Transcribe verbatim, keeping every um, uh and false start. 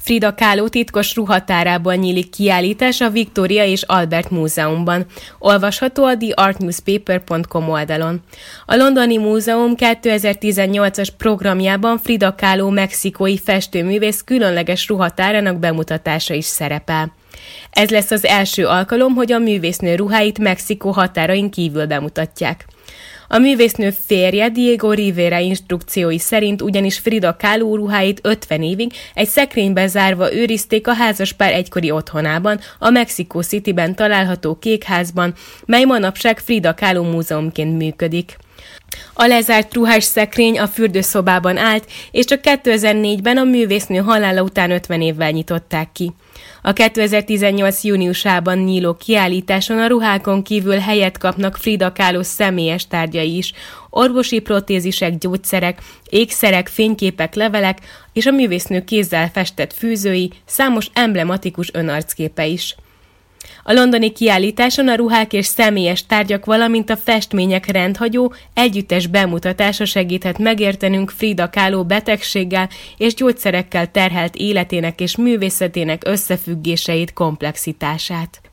Frida Kahlo titkos ruhatárából nyílik kiállítás a Victoria és Albert Múzeumban. Olvasható a the art newspaper pont com oldalon. A Londoni Múzeum kétezer-tizennyolcas programjában Frida Kahlo mexikói festőművész különleges ruhatárának bemutatása is szerepel. Ez lesz az első alkalom, hogy a művésznő ruháit Mexikó határain kívül bemutatják. A művésznő férje Diego Rivera instrukciói szerint ugyanis Frida Kahlo ruháit ötven évig egy szekrénybe zárva őrizték a házaspár egykori otthonában, a Mexico Cityben található Kékházban, mely manapság Frida Kahlo múzeumként működik. A lezárt ruhás szekrény a fürdőszobában állt, és csak kétezer-négyben a művésznő halála után ötven évvel nyitották ki. A kétezer-tizennyolc júniusában nyíló kiállításon a ruhákon kívül helyet kapnak Frida Kahlo személyes tárgyai is, orvosi protézisek, gyógyszerek, ékszerek, fényképek, levelek és a művésznő kézzel festett fűzői, számos emblematikus önarcképe is. A londoni kiállításon a ruhák és személyes tárgyak, valamint a festmények rendhagyó, együttes bemutatása segíthet megértenünk Frida Kahlo betegséggel és gyógyszerekkel terhelt életének és művészetének összefüggéseit, komplexitását.